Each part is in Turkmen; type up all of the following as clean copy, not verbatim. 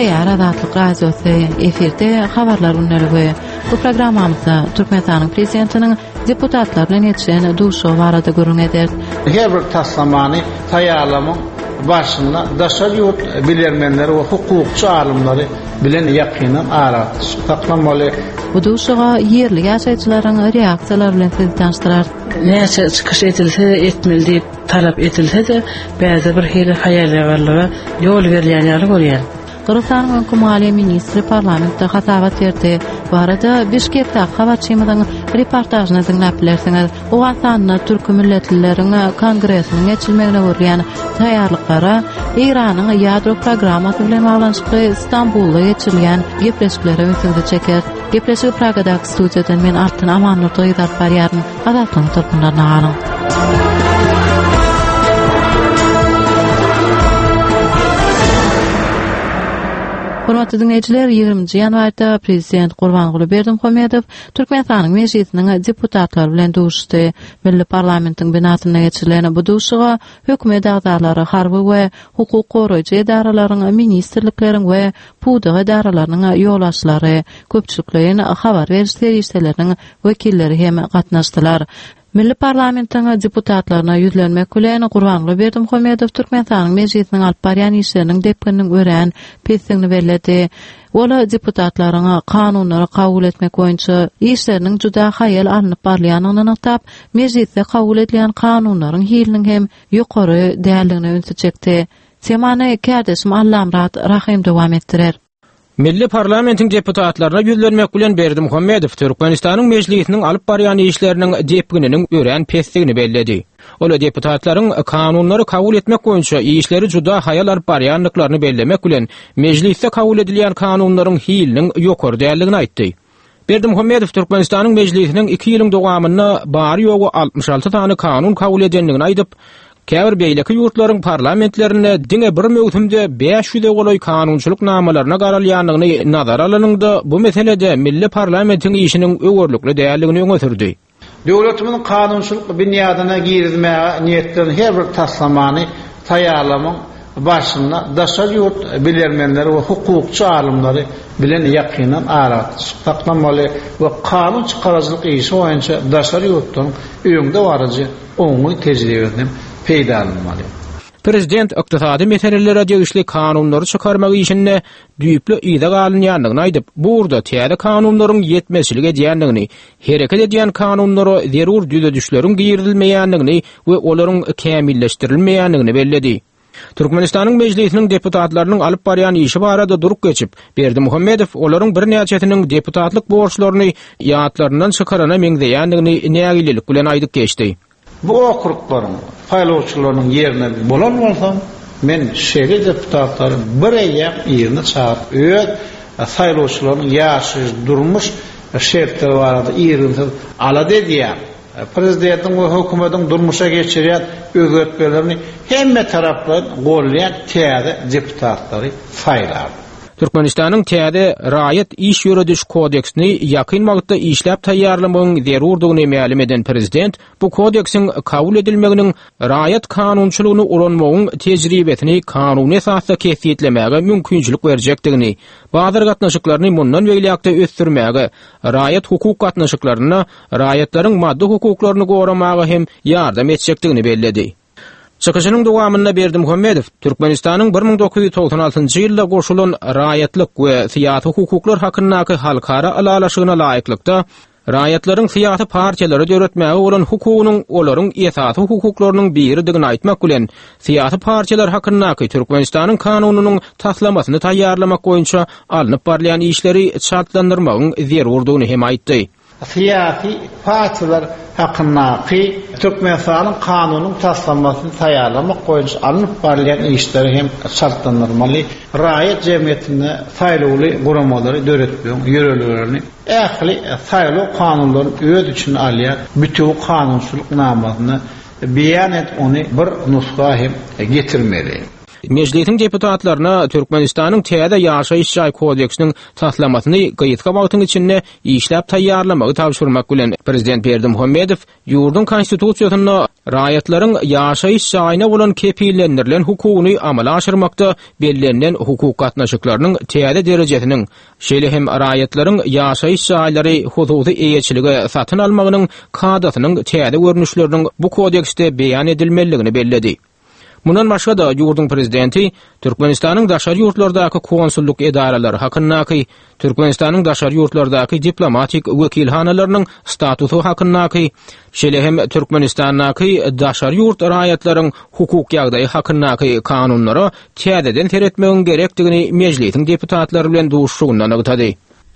Tayyar Azatlyk Radiosu efirde habarlar unneligi. Bu programmamızda Türkmenistan'ın prezidentinin deputatlar bilen ýetişen duşu barada görüň eder. Her bir taslamany taýýarlama başynda daşar ýurt bilermenleri we hukukçy alymlary bilen ýakynan aratyklanmaly. Bu duşuga yerli ýaşaýjylaryň reaksiýalary bilen sizi tanıştyrar. Näçe çykyş etilse etmeli diýip talap etilse-de bäze bir hili haýalýagarlyga ýol berilýänleri görýär. Kırgızstan'ın Hükümali Ministri parlamentde hatabat verdi. Bu arada Bişkek'te habarçymyzyň reportajyny dinläp bilersiňiz. Owatanyna türk milletlilerine kongresiniň geçilmegine görýän taýýarlyklara Iranyň ýadro programmasy bilen baglanşykly Istanbulda geçirilýän gepleşikleri öňsüňde çeker. Gepleşik Pragadaky studiýadan men Artyn Amanlykdy ýyzyp barýaryn. Adatlyň türkmenlerine galyň. Hormatly dinleyijiler, 20 ýanwarda Prezident Gurbanguly Berdimuhamedow Türkmenistanyň mejlisiniň deputatlar bilen duşdy. Milli parlamentiň binasyna geçirilen bu duşuga hökümet agzalary, harby we hukuk goraýjy edaralaryň, ministrlikleriň we puda edaralarynyň ýolbaşçylary, köpçüliklerin habar berişleri işleriniň wekilleri hem gatnaşdylar. Milli parlamentiň deputatlaryna ýüzlenmek bilen Gurbanguly Berdimuhamedow Türkmenistanyň mejlisiniň alyp barýan işleriniň depkininiň ören pesdigini bellädi. Ola deputatlaryň kanunlary kabul etmek boýunça işleriniň juda haýal alınıp barýanyny anykdap, mejlisde kabul edilen kanunlaryň hiliniň hem ýokary däligini öňe çekdi. Semany kardeşim Allamrat Rahim dowam etdirer. Milli parlamentiň deputatlaryna ýüzlenmek bilen Berdimuhamedow Türkmenistanyň mejlisiniň alyp barýan işleriniň depkininiň ören pesdigini belledi. Ola deputatlaryň kanunlary kabul etmek boýunça işleri juda haýal alyp barýanlyklaryny bellemek bilen mejlisde kabul edilýän kanunlaryň hiliniň ýokary däligini aýtdy. Berdimuhamedow Türkmenistanyň mejlisiniň 2 ýylyň dowamyna bary ýogy 66 tany kanun kabul edenligini aýdyp, käbir beýleki ýurtlaryň parlamentlerine diňe bir möhümde 500 goloy kanunçylyk namalaryna garalýanlygyny nazar alanyňda bu meselede milli parlamentiň işiniň öwürlükli däligini öňe sürdi. Döwletimiň kanunçylyk binýadyna girizmäge niýetlen her bir taslamany taýýarlama başynda daşar ýurt bilermenleri we hukukçy alymlary bilen ýakynan aratyklanmaly we kanun çykarajylyk işi boýunça daşar ýurtlaryň öňde barajy oňy tejribesini peýda alınmaly. Prezident ykdysady meselelere degişli kanunlary çykarmak işinde düýpli ýyda galynýanlygyny aýdyp, burada täze kanunlaryň ýetmezçiligi edýänligini, hereket edýän kanunlary zerur düzedişleriň giýirilmeýänligini we olaryň kämilleşdirilmeýänligini belledi. Türkmenistanyň mejlisiniň deputatlarynyň alyp barýan işi barada durup geçip, Berdimuhamedow olaryň bir näçetiniň deputatlyk borçlaryny ýatlaryndan çykarana meňdeýänligini nägililik bilen aýdyp geçdi. Bu okrukların, faylawçylarynyň yerine bolan bolsam, men şeýle deputatlaryň bir ýak ýerine çağıryp, öz faylawçylarynyň ýaşy durmuş şertleri barada ýerine alady diýär. Prezidentiň we hökümetiň durmuşa geçirýän özgertmelerini hemme tarapdan gollaýan täze deputatlary faýlar. Türkmenistanyň täze raýat iş ýörediş kodeksini ýakyn wagtda işläp taýýarlamagyň zerurdygyny ma'lum eden prezident bu kodeksin kabul edilmeginiň raýat kanunçylygyny ulanmagyň tejribesini kanun esasda kesýetlemäge mümkinçilik berjekdigini, bazı gatnaşyklaryny mundan beýlekde ösdürmäge, raýat hukuk gatnaşyklaryna raýatlaryň maddi hukuklaryny goramaga hem ýardam etjekdigini belledi. Çykyşynyň dowamynda Berdimuhamedow Türkmenistanyň 1996-njy ýylda goşulan raýatlyk we syýasy hukuklar hakyndaky halkara alalaşygyna laýyklykda raýatlaryň syýasy partiýalary döwretmäge bolan hukugynyň olaryň esasy hukuklarynyň biridigini aýtmak bilen syýasy partiýalar hakyndaky Türkmenistanyň kanunynyň taslamasyny taýýarlamak boýunça alınıp barýan işleri şartlandyrmagyň zerurdygyny hem aýtdy. Siyasi partiler hakkındaki Türkmenistanyň kanunyň taslamasyny taýýarlamak boýunça alınıp barýan işleri hem şartlandyrmaly, raýat jemgyýetine saýlawly guramalary döwretmeň ýörelerini ähli saýlaw kanunlaryny öz üçin alýan bütün kanunçylyk namasyny beýan et, ony bir nusga hem getirmeli. Meclisin deputatlaryna Türkmenistanyň täze ýaşaýyş şaý kodeksiniň taslamasyny gyýytka wagtyň içinde işläp taýýarlamagy tapşyrmak bilen Prezident Berdimuhammedow ýurdun konstitusiýasyna raýatlaryň ýaşaýyş şaýyna bolan kepillendirilen hukugyny amala aşyrmakda bellenlen hukuk gatnaşyklarynyň täze derejesiniň şeýle hem raýatlaryň ýaşaýyş şaýlary hususy eýetçiligi satyn almagynyň kadatynyň täze görnüşleriniň bu kodeksde beýan edilmeligini belledi. Mundan başga da ýurdun prezidenti Türkmenistanyň daşary ýurtlardaky konsulluk edaralary hakyndaky, Türkmenistanyň daşary ýurtlardaky diplomatik wekilhanalarynyň statusy hakyndaky, şeýle hem Türkmenistandaky daşary ýurt raýatlaryň hukuk ýagdaýy hakyndaky kanunlara täzeden teretmegiň gerekdigini meclisiň deputatlary bilen duşuşyndan agtady.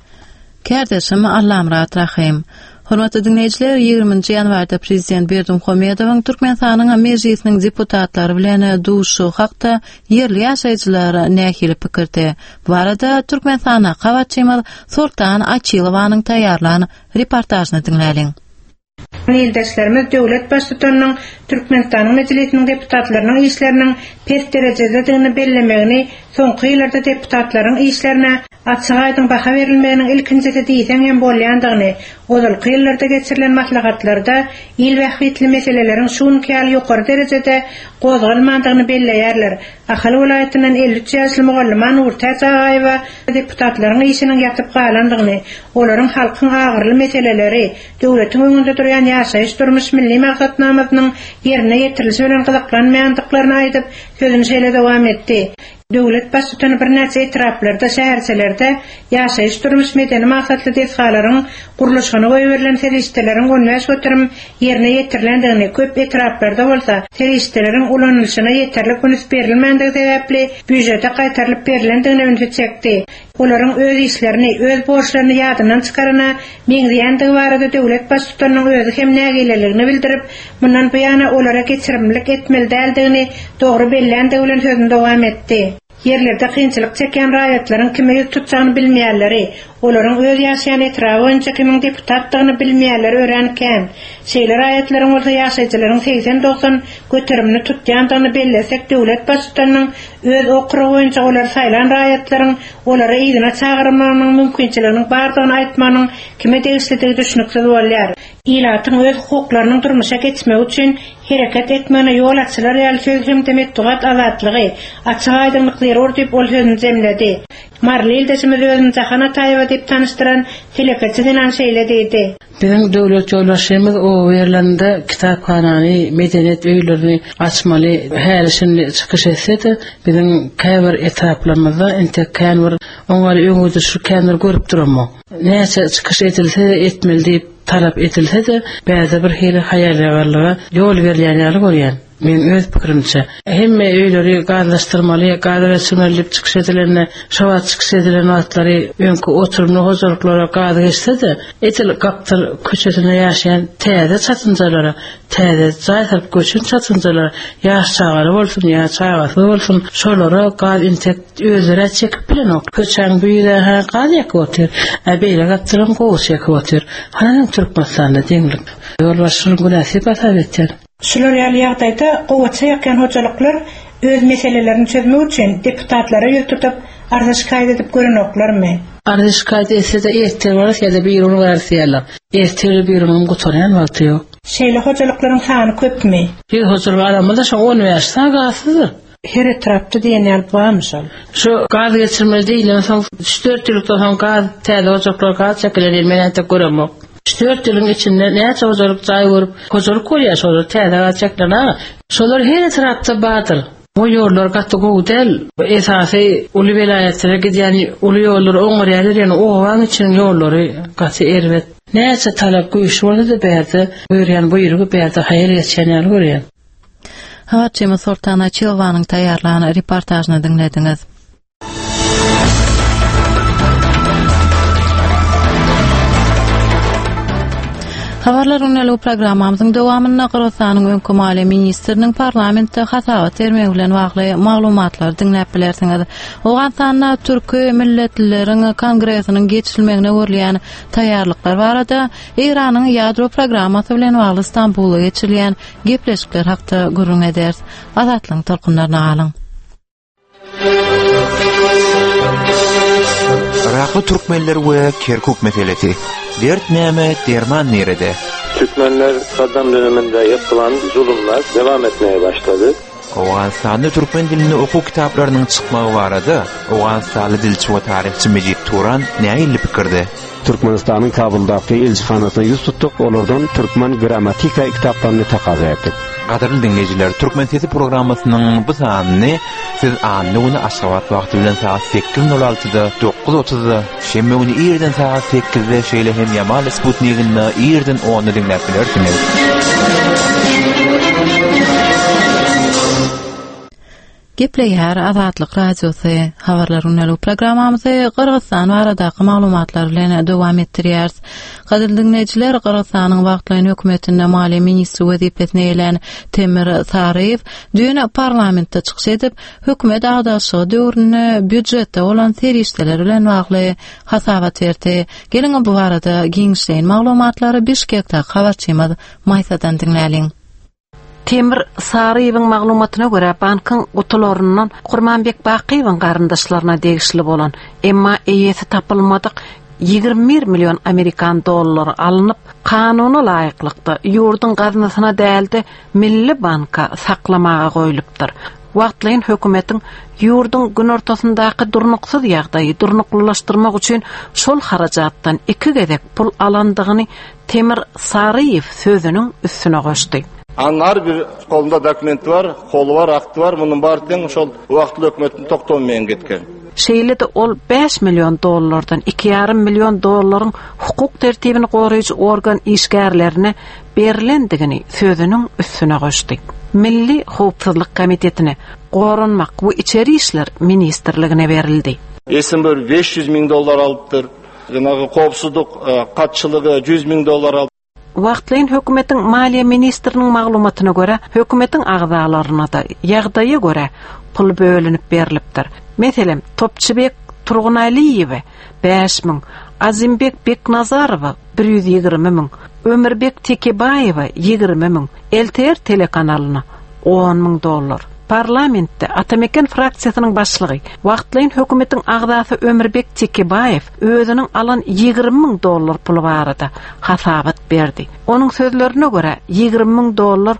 Kardeşim Allam Rahat Rahim. Hormatly dinleyijiler, 20-nji ýanwarda Prezident Berdimuhammedowyň Türkmenistanyň mejlisiniň deputatlary bilen duşuşy hakda yerli ýaşaýjylar nähili pikirde. Bu arada Türkmenistana Kawatçymyl Sultan Açylowanyň taýýarlanan reportajyny dinläliň. Ýyldaşlarymyz döwlet başçylarynyň Türkmenistanyň mejlisiniň deputatlarynyň işleriniň pes derejededigini bellemegini, soňky ýyllarda deputatlaryň işlerine açyk aýdym baha berilmeginiň ilkinjisi diýsen hem bolýandygyny, ozalky ýyllarda geçirilen maslahatlarda ýyl wagtly meseleleriň şunkal ýokary derejede gozgalmandygyny belleýärler. Ahal welaýatynyň 53 ýaşly mugallyman Nurta Çagaýewa deputatlaryň işiniň ýatyp galandygyny, olaryň halkyň agyrly meseleleri, döwletiň öňünde durýan ýaşaýyş durmuş milli maksatnamasynyň ýerine ýetirilişi bilen gyzyklanmaýandyklaryny aýdyp sözüni şeýle dowam etdi. Döwlet başçylaryny bir näçe etraplarda, şäherçilerde ýaşaýyş durmuş medeni maksatly desgalaryň guruluşyny goýberilen terişdeleriň gönüş götürüm ýerine ýetirilendigini, köp etraplarda bolsa terişdeleriň ulanylşyna ýeterli gönüş berilmendigi sebäpli büdjete gaýtarylyp berilendigini öňe çekdi. Olaryň öz işlerini, öz borçlaryny ýadynan çykaryna meňzeýändigi barada döwlet başçylarynyň özü hem nägileligini bildirip, mundan buýana olara geçirimlik etmeli däldigini dogry bellendigi bilen sözüni dowam etdi. Yerlerde kynçylyk çeken raýatlaryň kime ýüz tutjagyny bilmeýärleri, olaryň öz ýaşaýan etrapy boýunça kimin deputatlygyny bilmeýärleri öğrenken, şeýle raýatlaryň bolsa ýaşaýjylaryň 80-90 göterimini tutýandygyny bellesek, döwlet başçylarynyň öz okry boýunça olar saýlan raýatlaryň olara ýygyna çagyrmagynyň mümkinçiligini bardygyny aýtmanyň kime degişligi düşünüksiz bolýar. İlatyň öz hukuklarynyň durmuşa geçmegi üçin hereket etmegine ýol açylar ýaly sözüm demetdugat azatlygy, açyk aýdymlykly ordup ol sözüni jemledi. Marly ýyldaşymyz özüni Jahan Ataýewa diýip tanystyran telepeçi dilen şeýle diýdi. Bizim döwlet ýoldaşlarymyz o ýerlerinde kitaphanany, medeniyet öýlerini açmaly, her işini çykyş etse bizim käbir etaplarymyzda entekän bir oňary öňüde şu känder görüp duramy. Näçe çykyş etilse etmeli diýip talap etilse de bäze bir hili haýalýarlyga ýol berilýänleri görýän. Men öz pikirimçe hemme öýleri gazlaşdyrmaly, gazlaşdyrmalyp çykyş edilenine, şawat çykyş edilen wagtlary öňkü oturumly hozurluklara gaz geçse de etil gaptyr köçesinde ýaşaýan täze çatynjalara, täze jaýsalyp göçün çatynjalara, ýaşagary bolsun, ýaşagasy bolsun, şolara gaz intek özlere çekip bilen ok. Köçäň büýüde gaz ýakyp otyr, beýle gaptyryň gowy ýakyp otyr. Hanyň Türkmenistanda deňlik. Ýolbaşçylyň günäsi basap etýär. Şular ýaly ýagdaýda gowatça ýakan hojalyklar öz meselelerini çözmek üçin deputatlara ýol tutup arzyş kaýd edip görenoklarmy? Arzyş kaýd etse de ertir bolar ýa-da bir ýyl garşýarlar. Ertir bir ýyl gotarýan wagty ýok. Şeýle hojalyklaryň sany köpmi? Bir hojalyk adamda şu 10 ýaşa gasyzy. Her etrapda diýen barmyşal. Şu gaz geçirmeli diýilen soň 4 ýyldan soň gaz täze hojalyklar gaz çekilen menen de göremok. 4 ýylyň içinde näçe hojalyk jaý görüp, hojalyk görýär şolar täze çeklen. Şolar her etrapda bardyr. Bu ýollar gatda gowdel, esasy uly welaýatlere gidýän uly ýollar oňarýar, ýani owaň için ýollary gaty erbet. Näçe talap güýçli bolsa da bärde, görýän buýrugy bärde haýır geçenler görýän. Kawatçymyl Sultan Açylowanyň taýýarlanan reportajyny dinlediňiz. Habarlar öneli programmamyzyň dowamyna Gürjistanyň öňkü Maliýe ministriniň parlamentde hasaba termegi bilen bagly maglumatlar dinläp bilersiňiz. Owganstanda türkü milletleriň kongresiniň geçirilmegine görülýän taýýarlyklar barada Iranyň ýadro programmasy bilen bagly Istanbulda geçirilýän gepleşikler hakda gurrun ederiz. Azatlyň tolkunlaryna galyň. Iraklı Türkmenler we Kirkuk meselesi. Dert näme, derman nerede? Türkmenler Saddam döneminde yapılan zulümler devam etmeye başladı. Awganistanda türkmen dilini oku kitaplarının çıkmağı barada Awganistanlı dilçi we tarihçi Mejid Turan näme pikirde? Türkmenistan'ın Kabul'daki elçixanasına yüz tuttuk. Olardan Türkmen gramatika kitaplarını taqaza etdik. Qadarly dinleyijiler, Türkmen Sesi programmasynyň bu sanyny siz anly güni Aşgabat wagty bilen saat 8:06-da 9:30-da, şemme güni ýerden saat 8-de şeýle hem Yamal Sputnik'ini ýerden 10-da dinläp bilersiňiz. Gepleýär Azatlyk radiosy habarlaryny programmamyzy Kyrgyzstan baradaky maglumatlar bilen dowam etdirýäris. Gaderly dinleyijiler, Kyrgyzstanyň wagtlaýan hökümetinde maliýe ministri wezipesine elen Temir Saraýew dün parlamentde çykyş edip, hökümet agdaşygy döwrüne büdjetde olan serişdeler bilen bagly hasabat berdi. Gelin bu barada giňişleýän maglumatlary Bişkekde habarçymyz Maýsadan dinläliň. Temir Saraýewiň maglumatyna görä bankyň gutularynyň Gurmanbek Bakyýewiň garyndaşlaryna degişli bolan, emma eýesi tapylmadyk 21 milyon Amerikan dollary alınıp, kanuny laýyklykda ýurdun gazynasyna däldi Milli Banka saklamaga goýulypdyr. Wagtlaýan hökümetiň ýurdun gün ortasyndaky durnuksyz ýagdaýy durnuklaşdyrmak üçin şol harajatdan 2 gezek pul alandygyny Temir Saraýew sözüniň üstüne goşdy. Anar bir kolunda dokumenti var, kolu var, aktı var. Bunun barıdan şol wagtly hökümetin toktomaýan getken. Şeýle de ol 5 milyon dollardan 2,5 milyon dollaryň hukuk tertibini goraýjy organ işgärlerine berilendigini sözüniň üstüne goşdy. Milli Howpsuzlyk Komitetine goranmak bu içeri işler ministrligine berildi. Esim bir 500 000 dollar alypdyr. Janagy howpsuzlyk katçylygy 100 000 dollar aldy. Wagtlaýan hökümetiň maliýe ministriniň maglumatyna görä, hökümetiň agdalaryna da ýagdaýa görä pul bölünip berilipdir. Meselem, Topçubek Turgunalyýew 5 000, Azimbek Beknazarow 120 000, Ömürbek Tekebaýew 20 000, LTR telekanalyna 10 000 dollar. Parlamentde Atameken fraksiýasynyň başlygy wagtlaýan hökümetiň agdasy Ömürbek Tekebaýew özüniň alan 20 000 dollar puly barada hasabat berdi. Onuň sözlerine görä 20 000 dollar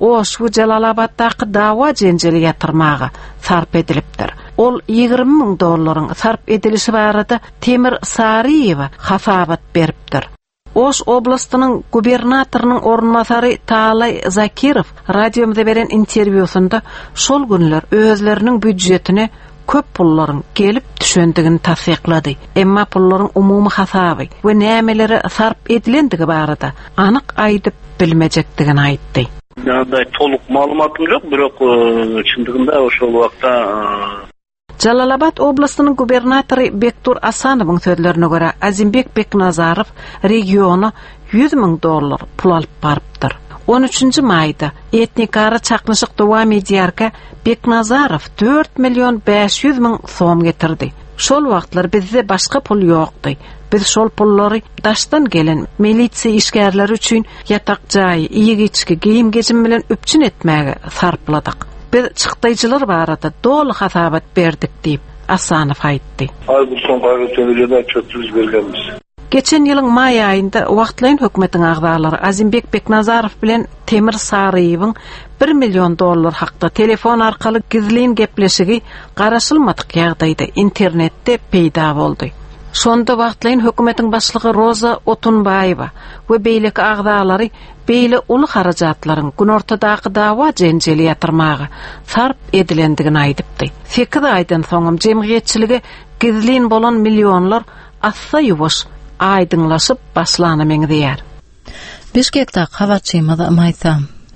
şu Jalalabaddaki dawa jenjeli ýatyrmaga sarp edilipdir. Ol 20 000 dollaryň sarp edilişi barada Temir Saraýew hasabat beripdir. Oş oblastynyň gubernatorynyň ornmasary Talay Zakirow radiomda beren interwýusunda şol günler özleriniň büdjetine köp pullaryň gelip düşendigini tasdiklady. Emma pullaryň umumy hasaby we nämeleri sarp edilendigi barada anyk aýdyp bilmejekdigini aýtdy. Ýa-da toluk maglumatym ýok, birok çyndygynda oşol wagtda Jalalabad oblastynyň gubernatory Bektur Asanowyň sözlerine görä Azimbek Beknazarow regiona 100 000 dollar pul alyp barypdyr. 13 maýda etnikara çaknyşyk dowam edýärkä Beknazarow 4 milyon 500 000 soň getirdi. Şol wagtlar bizde başga pul ýokdy. Biz şol pullary daşdan gelen milisiýa işgärleri üçin ýatak jaý, iýi içki, giyim gejim bilen öpçün etmäge sarpladyk. Biz çykdyjylar barada dolu hasabat berdik diýip Asanow aýtdy. Bu soňky töwerede çöpsüz bergenmiz. Geçen ýylyň maý aýynda wagtlaýan hökümetiň agdalary Azimbek Beknazarow bilen Temir Saraýewiň 1 milyon dollar hakda telefon arkaly gizlin gepleşigi garaşylmadyk ýagdaýda internetde peýda boldy. Şonda wagtlaýan hökümetiň başlygy Roza Otunbaýewa we beýleki agdalary beýle uly harajatlaryň gün ortadaky dawa jenjeli ýatyrmaga sarp edilendigini aýdypdy. 8 aýdan soňam jemgyýetçiligi gizlin bolan milyonlar assa ýuwaş aýdyňlaşyp başlanyp diýär. Bişkekde habarçymyz Maýsa.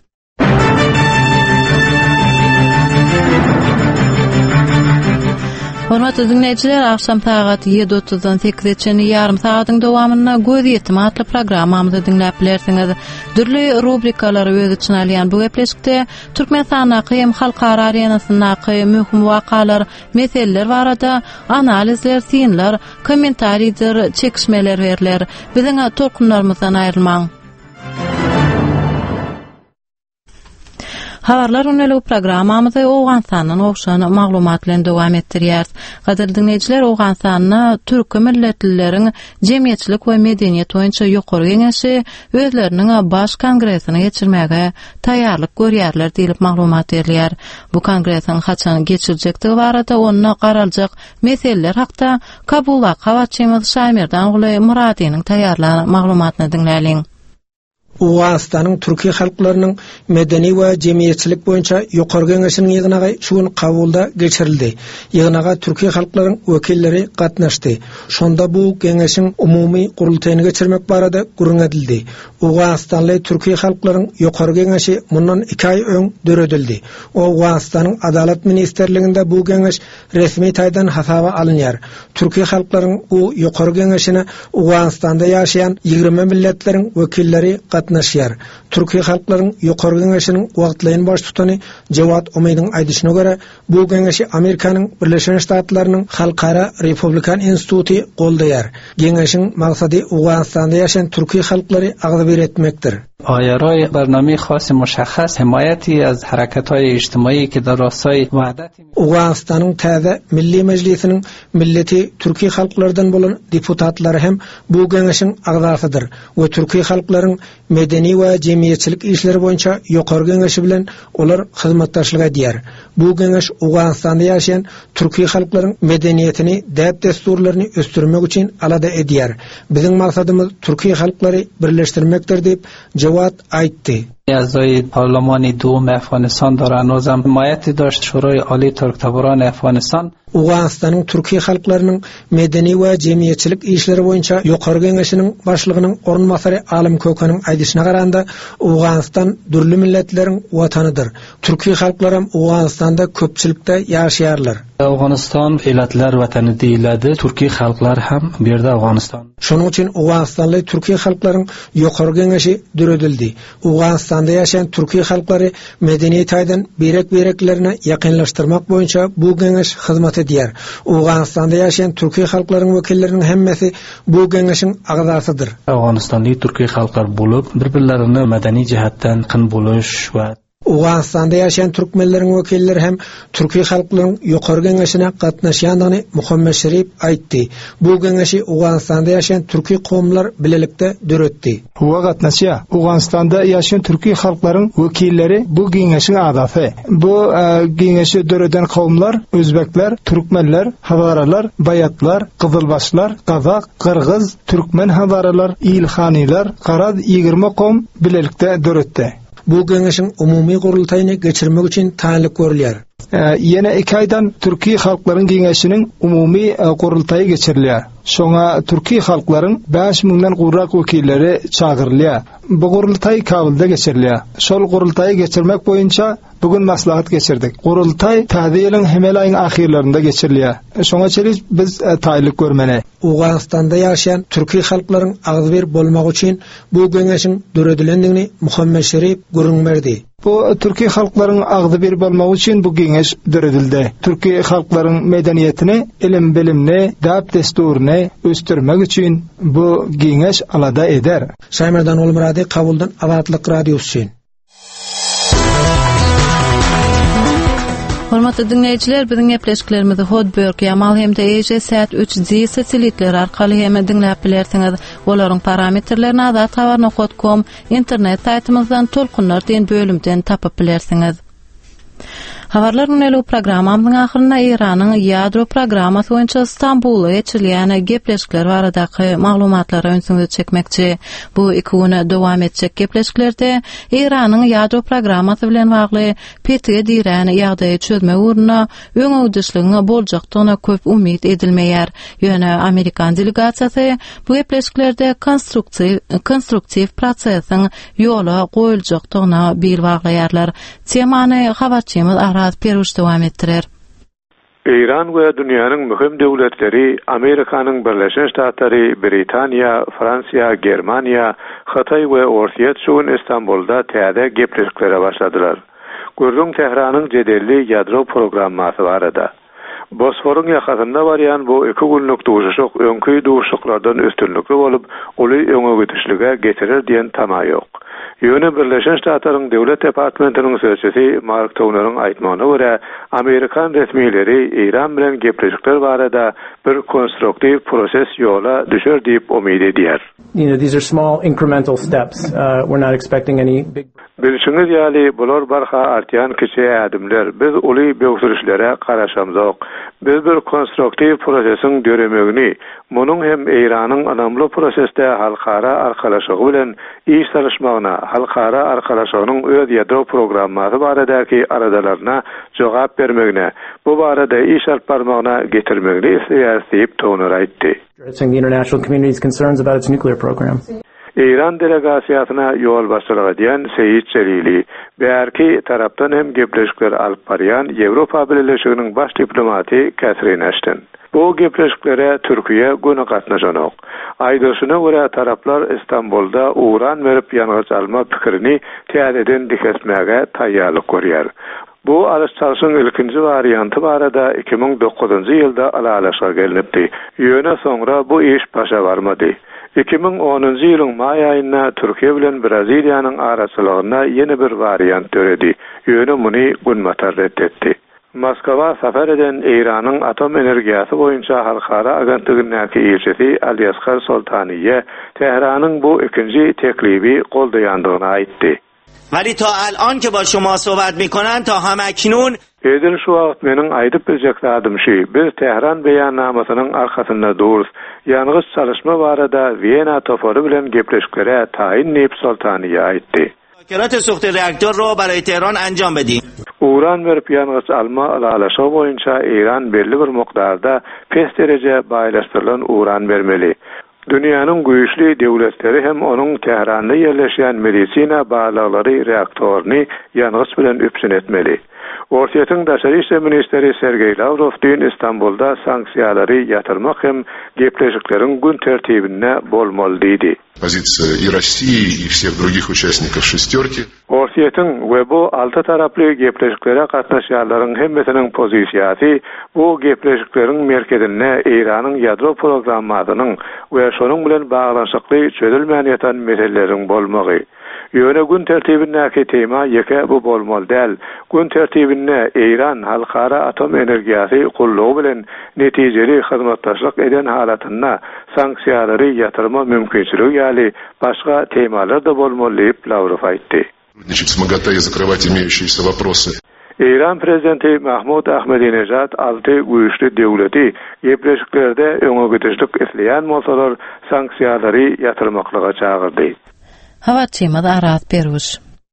Hormatly dinleyijiler, akşam saat 7:30-dan 8:00 ýarym saatyň dowamyna göz ýetimi atly programmamyzy dinläp bilersiňiz. Dürli rubrikalary öz içine alýan bu gepleşikde Türkmenistanaky hem halkara arenasynaky möhüm wakalar, meseleler barada analizler, synlar, kommentariýler, çekişmeler berler. Biziň torkunlarymyzdan aýrylmaň. Habarlar öneli programmamyzy Owganstanyň owşan maglumat bilen dowam etdirýär. Gaderly dinleýijiler, Owganstanyň türk milletlilerin jemgyýetçilik we medeniýet boýunça ýokary geňeşi özleriniň baş kongresini geçirmäge taýýarlyk görýärler diýilip maglumat berilýär. Bu kongresiň haçan geçiriljektigi barada onda garaljak meseleler hakda Kabulda Hawatçymyz Şamirdan Gulay Muradynyň taýýarlanan maglumatyny dinläliň. Owganstanyň türki halklarynyň medeni we jemgyýetçilik boýunça ýokary geňeşiniň ýygynaga şu gün Kabulda geçirildi. Ýygynaga türki halklaryň wekilleri gatnaşdy. Şonda bu geňeşiň umumy gurultaýyny geçirmek barada gurrun edildi. Owganstanly türki halklaryň ýokary geňeşi mundan 2 ay öň döredildi. Owganstanyň adalet ministerliginde bu geňeş resmi taýdan hasaba alınýar. Türki halklaryň bu ýokary geňeşine Owganstanda ýaşaýan 20 milletleriň wekilleri gatnaşýar. Türkiýe halklaryň ýokary geňeşiniň wagtlaýyn baş tutany Jawat Umydyň aýdyşyna görä, bu geňeşi Amerikanyň Birleşen Ştatlarynyň Halkara Republikan Instituty goldaýar. Geňeşiň maksady Owganstanda ýaşaýan türkiýe halklary agdy beretmekdir. آیرای برنامه خاص مشخص حمایتی از حرکت‌های اجتماعی که در راستای وحدت Owganstanyň täze Milli Meclisiniň milleti türkiýe halklardan bolan deputatlary hem bu geňeşiň agzasydyr we türkiýe halklaryň medeni we jemgyýetçilik işleri boýunça ýokary geňeşi bilen olar hyzmatdaşlyk edýär. Bu geňeş Owganstanda ýaşaýan türkiýe halklaryň medeniýetini, däp desturlaryny östürmek üçin alada edýär. Biziň maksadymyz türkiýe halklary birleşdirmekdir diýip Jawat aýtdy. اعضای پارلمان دوم افغانستان در هنوزم حمایتی داشت شورای عالی ترکتبران افغانستان. Owganstanyň türkiýe halklarynyň medeni we jemgyýetçilik işleri boýunça ýokary geňeşiniň başlygynyň ornmasary Alim Kökeniň aýdyşyna garanda Owganstan dürli milletleriň watanydyr. Türkiýe halklary Owganstanda köpçülikde ýaşaýarlar. Afganistan elatlar vatany diýiladi. Türkiýe halklary hem bu ýerde Afganistan. Şonuň üçin Owganstanly türkiýe halklaryň ýokary geňeşi döredildi. Owganstanda ýaşaýan türkiýe halklary medeniýet aýdan berek-bereklerine ýakynlaşdyrmak boýunça bu geňeş hyzmat edýär. Owganstanda ýaşaýan türkiýe halklarynyň wekilleriniň hemmesi bu geňeşiň agzasydyr. Afganistanly türkiýe halklar bolup, bir-birlerini medeni jihatdan qyn boluş we Owganstanda ýaşaýan türkmenleriň wekilleri hem türkiýe halklarynyň ýokary geňeşine gatnaşýandygyny Muhammed Şerif aýtdy. Bu geňeşi Owganstanda ýaşaýan türkiýe kowmlar bilelikde döretdi. Huwa gatnaşýa Owganstanda ýaşaýan türkiýe halklaryň wekilleri bu geňeşiň agzasy. Bu geňeşi döreden kowmlar özbekler, türkmenler, hazaralar, bayatlar, gyzylbaşlar, gazak, gyrgyz, türkmen hazaralar, ilhaniler, garaz 20 kowm bilelikde döretdi. Bu geňeşiň umumy gurultaýyny geçirmek üçin taýinlik görülýär. Ýene 2 aýdan Türkiýe halklaryň geňeşiniň umumy gurultaýy geçirilýär. Şoňa Türkiýe halklaryň 5000-den gurrak wekilleri çagyrylýar. Bu gurultaýy Kabulda geçirilýär. Şol gurultaýy geçirmek boýunça bugün maslahat geçirdik. Gurultaýy täze ýylyň hemel aýyň ahirlerinde geçirilýär. Şoňa çelik biz taýinlik görmeli. Owganstanda ýaşaýan türkiýe halklaryň agzyber bolmak üçin bu geňeşiň döredilendigini Muhammed Şerif gurrun berdi. Bu Türkiýe halklaryň agzyber bolmak üçin bu geňeş döredildi. Türkiýe halklaryň medeniýetini, ilim bilimni, däp desturyny östürmek üçin bu geňeş alada eder. Şamirdan Olmurady, Kabuldan Awatlyk radiosu üçin. Hormatly dinleýijiler, biziň gepleşiklerimizi Hodberg ýamal hem de EJ saat 3G satelitler arkaly hem dinläp bilersiňiz. Olaryň parametrlerini azathabarnok.com internet saýtymyzdan tolkunlar diýen bölümden tapyp bilersiňiz. Habarlaryň elu programmamyň ahyryna Iranyň ýadro programmasy boýunça Istanbulda geçirilýän gepleşikler baradaky maglumatlary öňsüňize çekmekçi. Bu 2 güne dowam etjek gepleşiklerde Iranyň ýadro programmasy bilen bagly PTG diýen ýagdaýy çözme uruna öňüdüşligiň boljakdygyna köp umyt edilmeýär. Ýöne Amerikan delegasiýasy bu gepleşiklerde konstruktiv prosesiň ýola goýuljakdygyna bir baglaýarlar. Temany Hawatçymyz Araz Peruş dowam etdirer. İran we dünýäniň möhüm döwletleri, Amerikanyň Birleşen Ştatlary, Britaniýa, Fransiýa, Germaniýa, Hataý we Orsiýa çugun Istanbulda täze gepleşiklere başladylar. Gördüň Tehranyň jedelli ýadro programmasy barada. Bosforyň ýakasynda barýan bu 2 günlük duşuşyk öňkü duşuşyklardan üstünlikli bolup, uly öňe götürişlige getirir diýen tama ýok. Ýöne Birleşen Ştatlaryň Döwlet Departamentiniň sözçisi Mark Towner'ın aýtmagyna görä, Amerikan resmileri İran bilen gepleşikler barada bir konstruktiv proses ýola düşer diýip umyt edýär. These are small incremental steps. We're not expecting any big. Bilşiňiz ýaly bular barha artýan kiçi adımlar. Biz uly böwsürüşlere garaşamzok. Biz bir konstruktiv prosesiň döremegini, munyň hem Iranyň anamly prosesde halkara arkalaşygy bilen iş çalışmagyna, halkara arkalaşygynyň öz ýadro programmary baradaky aradalaryna jogap bermegine, bu barada iş alyp barmagyna getirmegini isleýär Towner aýtdy. Addressing the international community's concerns about its nuclear program. İran delegasyasına yol başçılık eden Seyit Celili, bärki tarapdan hem gepleşikler alyp barýan Ýewropa Birleşiginiň baş diplomati Catherine Ashton. Bu gepleşiklere Türkiye göni gatnaşanok. Aýdyşyna görä taraplar İstanbulda uran berip ýanyş alma pikirini täzeden dikesmäge taýýarlyk görýär. Bu alışçalyşyň ilkinji varianty barada 2009-njy ýylda alalaşa gelinipdi. Ýöne soňra bu iş başa barmady. 2010-njy ýylyň may aýynda Türkiýe bilen Braziliýanyň araçylygyna ýeni bir variant töredi. Ýöne muny Gunmatar reddetdi. Moskwa safar eden Iranyň atom energiýasy boýunça halkara agentliginiň elçisi Alyaskar Soltaniye Tehranyň bu ikinji teklibi goldaýandygyny aýtdy. ولی تا الان که با شما صحبت میکنن تا همکنون Edil şu wagt meniň aýdyp biljeklerim şi, biz Tehran beýannamasynyň arkasynda durus, ýalňyz çalışma barada Viyana topory bilen gepleşiklere taýin Nep Sultaniýa aýtdy. مذاکرات سوخت reaktör رو برای تهران انجام بدیم. Uran berip ýalňyz alma alalaşa boýunça İran belli bir mukdarda pes derece baýlaşdyrylan uran bermeli. Dünýäniň güýçli döwletleri hem onuň Tehranda ýerleşýän medisina baglaglary reaktoryny ýalňyz bilen üpsün etmeli. Ortaýatyň daşary işler ministeri Sergey Lavrov dün İstanbulda sanksiýalary ýatyrmak hem gepleşikleriň gün tertibine bolmaly diýdi. Позиция и России, и всех других участников «шестерки». Ortaýatyň we bu alty taraply gepleşiklere gatnaşýanlaryň hemmesiniň pozisiýasy bu gepleşikleriň merkezine Iranyň ýadro programmasynyň we şonuň bilen baglanşykly çözülmän ýatan meseleleriň bolmagy. Ýöne gün tertibindäki tema ýeke bu bolmaly däl. Gün tertibinde İran halkara atom energiýasy gullugy bilen netijeli hyzmatdaşlyk eden halatyna sanksiýalary ýatyrma mümkinçiligi ýaly başga temalar da bolmaly diýip Lavrov aýtdy. С МАГАТЭ закрывать имеющиеся вопросы. İran prezidenti Mahmud Ahmadinejad altı güýçli döwleti gepleşiklerde öňe gidişlik isleýän bolsalar sanksiýalary ýatyrmaklyga çagyrdy. Hava temada arat berýär.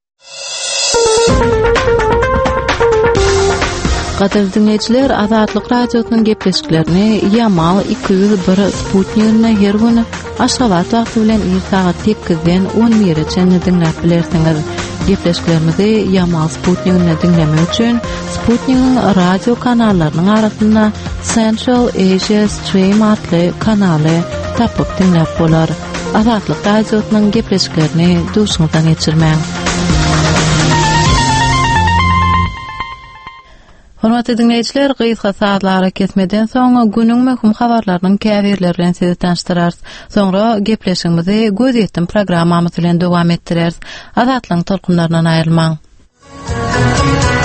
Gader dinleýijiler, Azatlyk radiosynyň gepleşiklerini Yamal 201 Sputnik'ne her güni aşgabat wagty bilen saat 8-den 11-çe dinläp bilersiňiz. Gepleşiklerimizi Yamal Sputnik'ne dinlemek üçin Sputnik'in radio kanallarynyň arasynda Central Asia Stream adly kanaly tapyp dinläp bolar. Azatlyk radiosynyň gepleşiklerini duşuňdan geçirmäň. Hormatly dinleýijiler, gysga saatlara kesmeden soň günüň möhüm habarlarynyň käbirleri bilen sizi tanıştyrarys. Soňra gepleşigimizi gözetdim programmamyz bilen dowam etdireriz. Azatlyň tolkunlaryndan aýrylmaň.